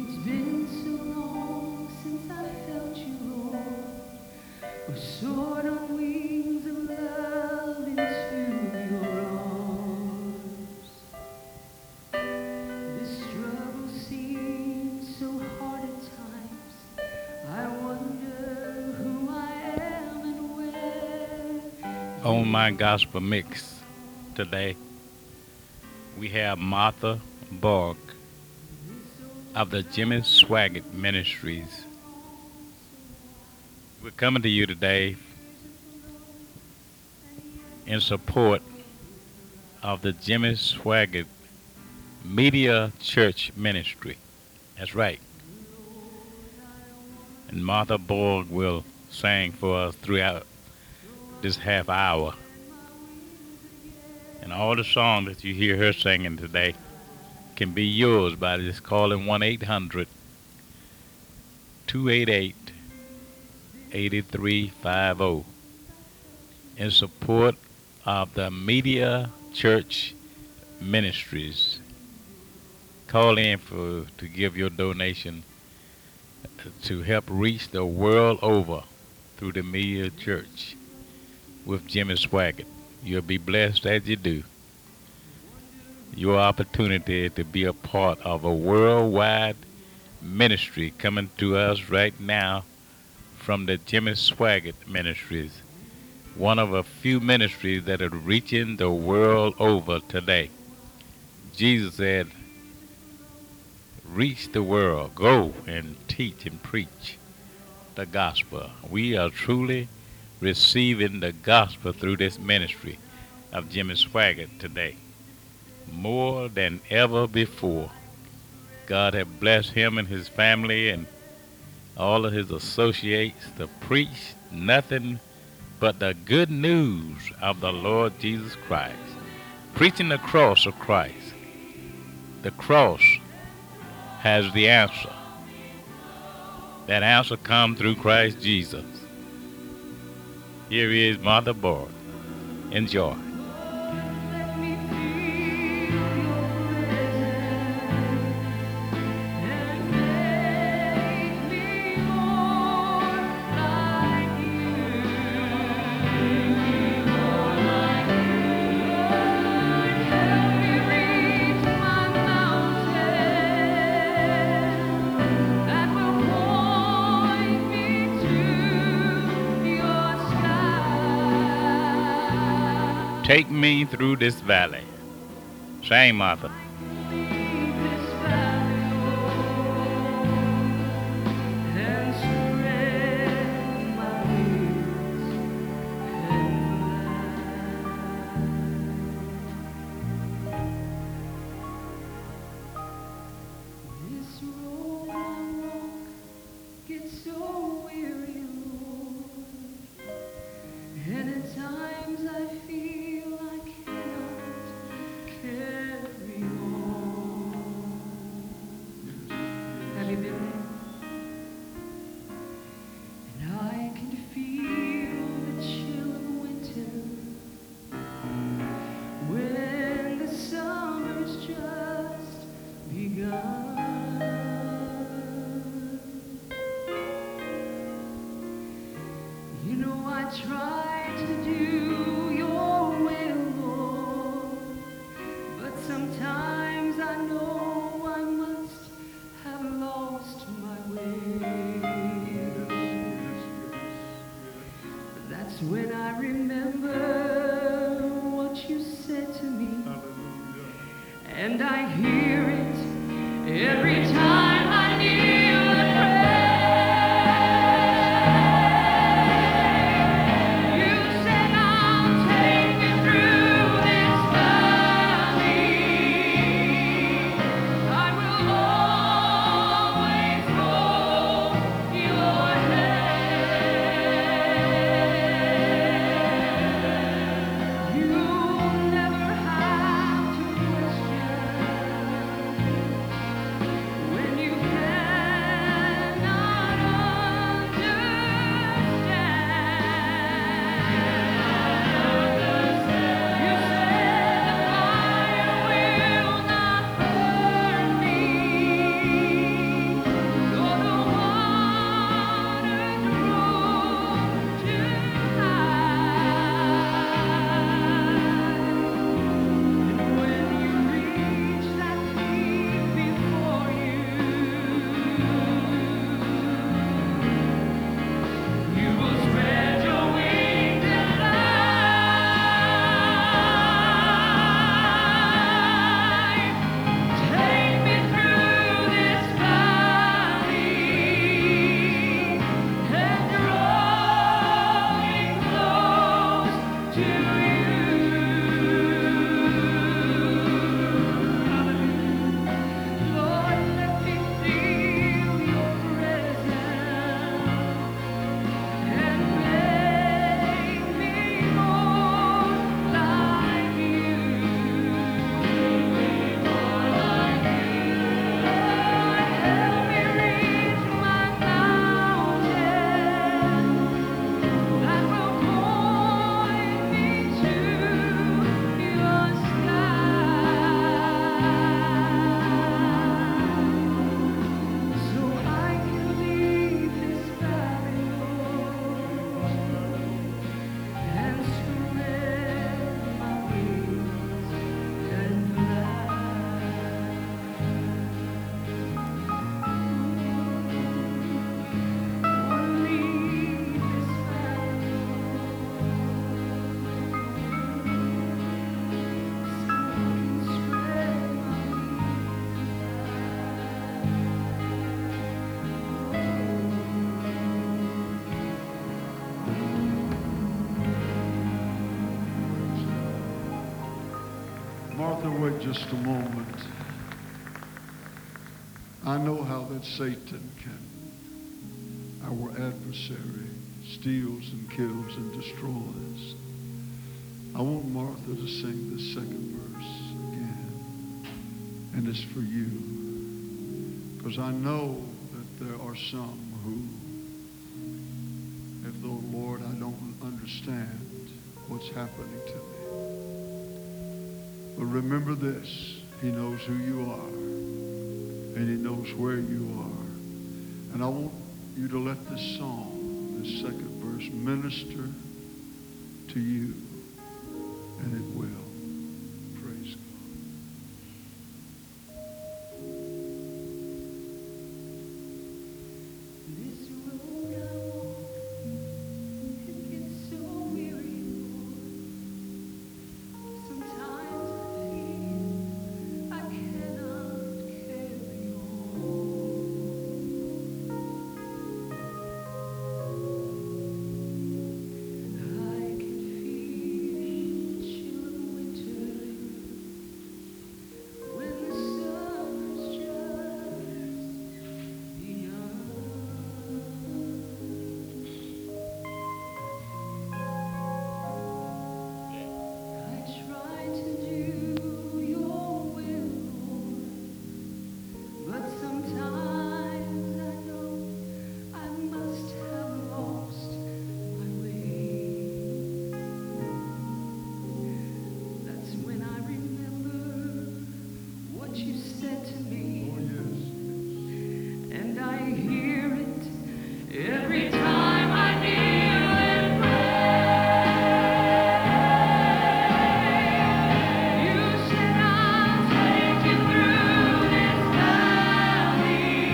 It's been so long since I felt you roar, or soared on wings of love into your arms. This struggle seems so hard at times. I wonder who I am and where. On my gospel mix today, we have Martha Borg of the Jimmy Swaggart Ministries. We're coming to you today in support of the Jimmy Swaggart Media Church Ministry. That's right. And Martha Borg will sing for us throughout this half hour. And all the songs that you hear her singing today can be yours by just calling 1-800-288-8350 in support of the Media Church Ministries. Call in to give your donation to help reach the world over through the Media Church with Jimmy Swaggart. You'll be blessed as you do. Your opportunity to be a part of a worldwide ministry coming to us right now from the Jimmy Swaggart Ministries, one of a few ministries that are reaching the world over today. Jesus said, reach the world, go and teach and preach the gospel. We are truly receiving the gospel through this ministry of Jimmy Swaggart today. More than ever before. God has blessed him and his family and all of his associates to preach nothing but the good news of the Lord Jesus Christ. Preaching the cross of Christ. The cross has the answer. That answer comes through Christ Jesus. Here is Martha Borg. Enjoy. Take me through this valley. Sing, Martha. When I remember what you said to me, and I hear it every time I kneel and pray. You said I'll take you through this valley. I will always hold your hand. You'll never have to question when you just a moment. I know how that Satan can, our adversary, steals and kills and destroys. I want Martha to sing this second verse again. And it's for you. Because I know that there are some who, if though, Lord, I don't understand what's happening to me. But remember this, he knows who you are, and he knows where you are. And I want you to let this song, this second verse, minister to you, and it will. Praise God. This road I walk, it gets so weary, Lord. Sometimes I feel I cannot carry on. I can feel the chill of winter when the summer's just beyond. I try to do your will, Lord, but sometimes I know I must have lost my way. That's when I remember what you said to me, Oh, yes. and I hear it every time I kneel and pray. You said I'll take you through this valley.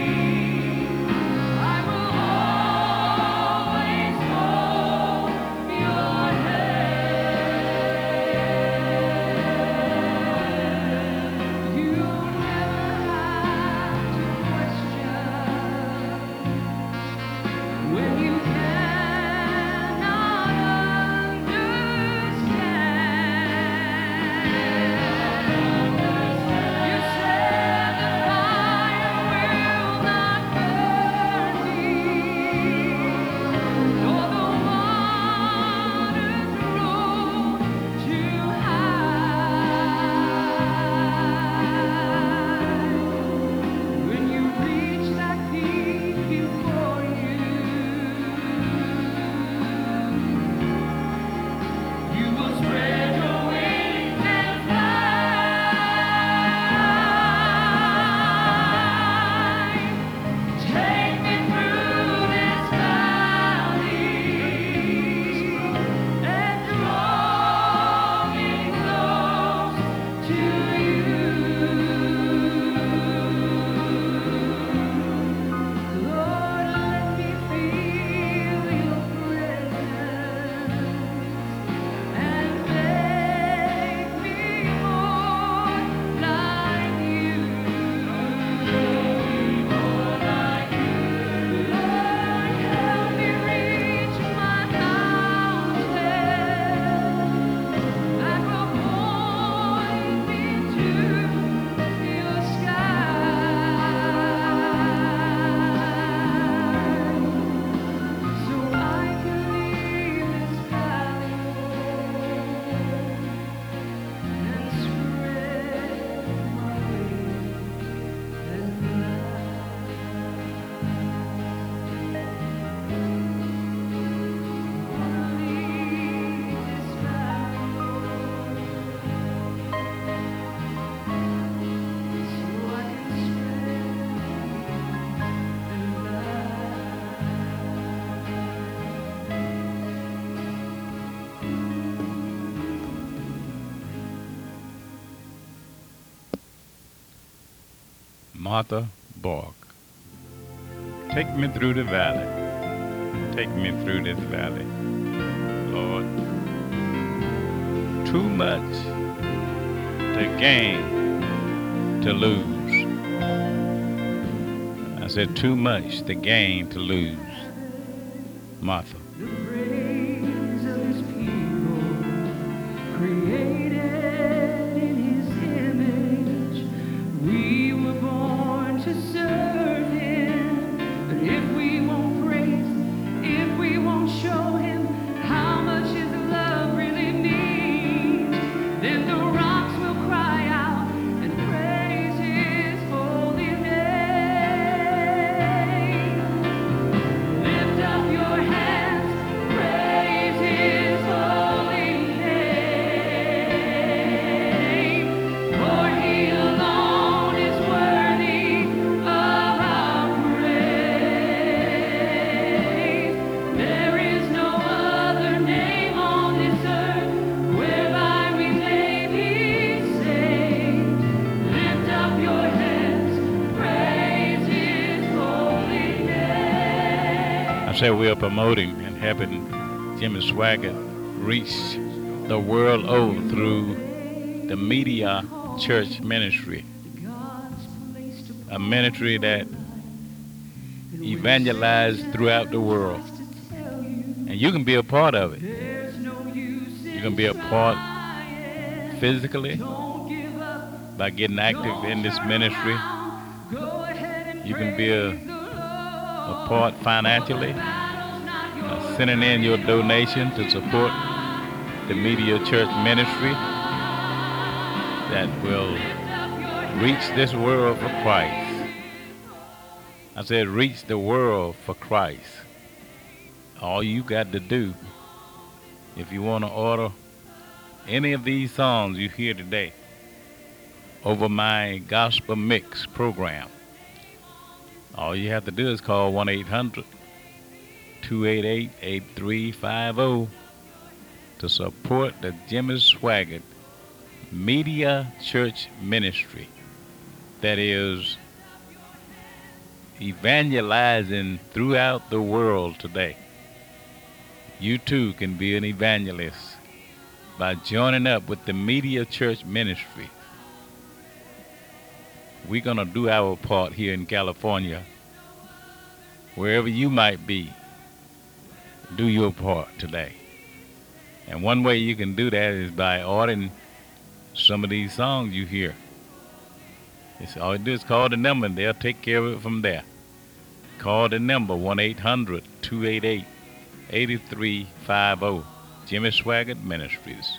I will always hold your hand. You'll never have to question when you cannot understand. You said the fire will not burn me, nor the waters roll too high. When you reach that peak before you will spread your wings and fly. Take me through this valley and draw me close to you. Lord, let me feel your presence and make me more like you. Lord, help me reach my mountain that will point me to your sky, so I can leave this valley and spread my wings and fly. Wanna leave this valley so I can spread and Martha Borg. Take me through the valley. Take me through this valley, Lord. Too much to gain, to lose. I said too much to gain, to lose. Martha. the praise of his people, created in his image. say we are promoting and helping Jimmy Swaggart reach the world over through the Media Church Ministry, a ministry that evangelizes throughout the world. And you can be a part of it. You can be a part physically by getting active in this ministry. You can be a part financially, sending in your donation to support the Media Church Ministry that will reach this world for Christ. I said reach the world for Christ. All you got to do, if you want to order any of these songs you hear today over my Gospel Mix program, all you have to do is call 1-800-288-8350 to support the Jimmy Swaggart Media Church Ministry that is evangelizing throughout the world today. You too can be an evangelist by joining up with the Media Church Ministry. We're going to do our part here in California. Wherever you might be, do your part today. And one way you can do that is by ordering some of these songs you hear. It's all you do is call the number and they'll take care of it from there. Call the number 1-800-288-8350, Jimmy Swaggart Ministries.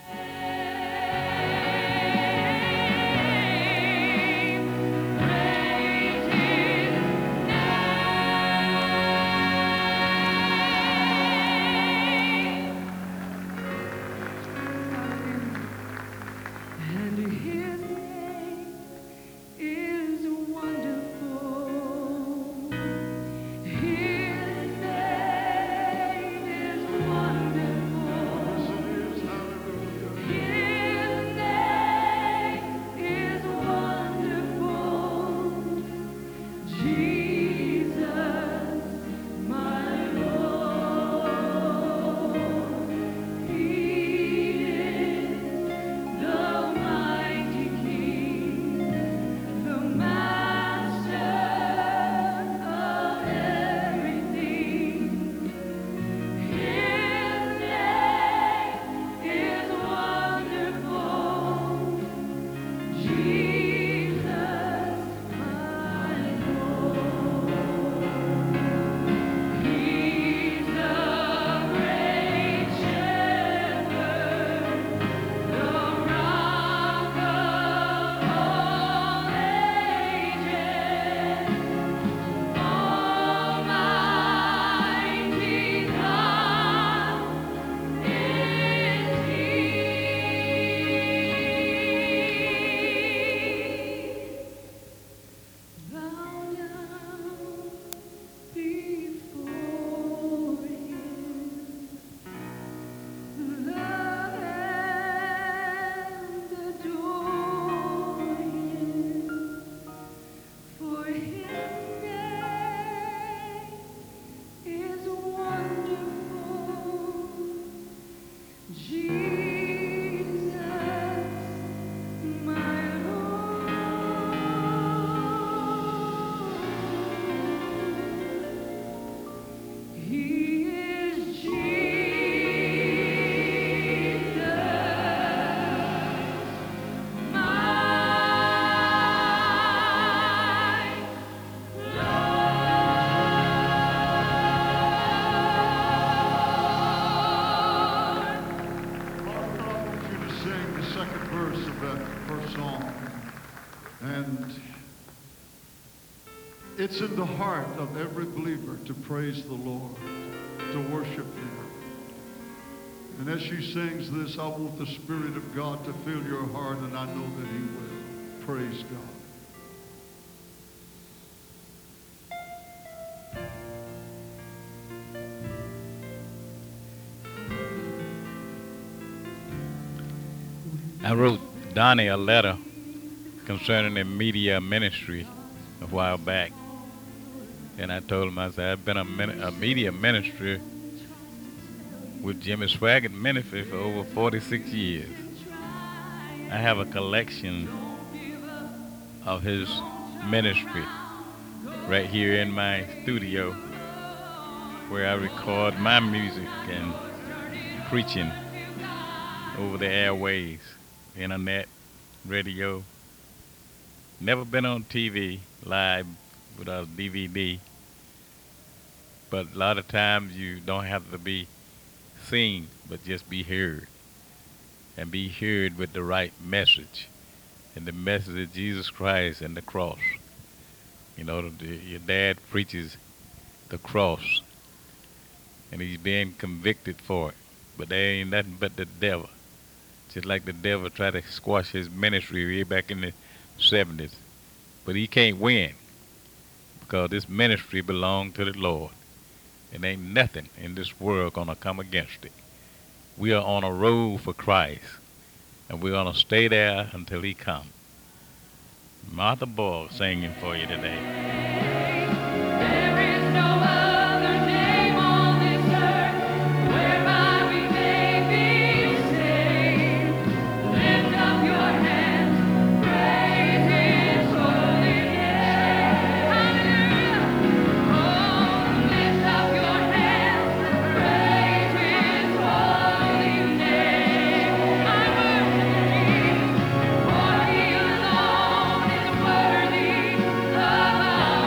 It's in the heart of every believer to praise the Lord, to worship Him. And as she sings this, I want the Spirit of God to fill your heart, and I know that He will. Praise God. I wrote Donnie a letter concerning the media ministry a while back. And I told him, I said, I've been a media ministry with Jimmy Swaggart Ministry for over 46 years. I have a collection of his ministry right here in my studio where I record my music and preaching over the airways, internet, radio. Never been on TV live without DVD, but a lot of times you don't have to be seen, but just be heard, and be heard with the right message. And the message of Jesus Christ and the cross. You know, your dad preaches the cross, and he's being convicted for it. But there ain't nothing but the devil. Just like the devil tried to squash his ministry way back in the 70s. But he can't win because this ministry belongs to the Lord. And ain't nothing in this world gonna come against it. We are on a road for Christ, and we're gonna stay there until he comes. Martha Ball singing for you today. There is no other name on this earth whereby we may be saved. Lift up your hands, praise His holy name. Hallelujah. Oh, lift up your hands, praise His holy name. I worship Jesus, for He alone is worthy of our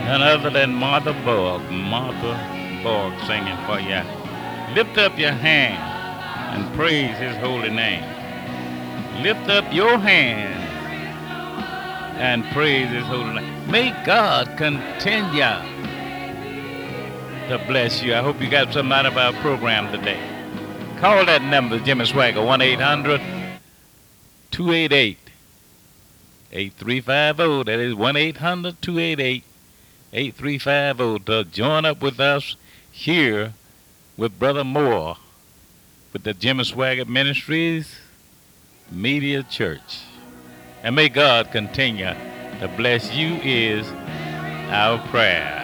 None other than Martha Borg singing for you. Lift up your hand and praise his holy name. Lift up your hand and praise his holy name. May God continue to bless you. I hope you got something out of our program today. Call that number, Jimmy Swagger, 1-800-288-8350. That is 1-800-288-8350 to join up with us here with Brother Moore with the Jimmy Swaggart Ministries Media Church. And may God continue to bless you is our prayer.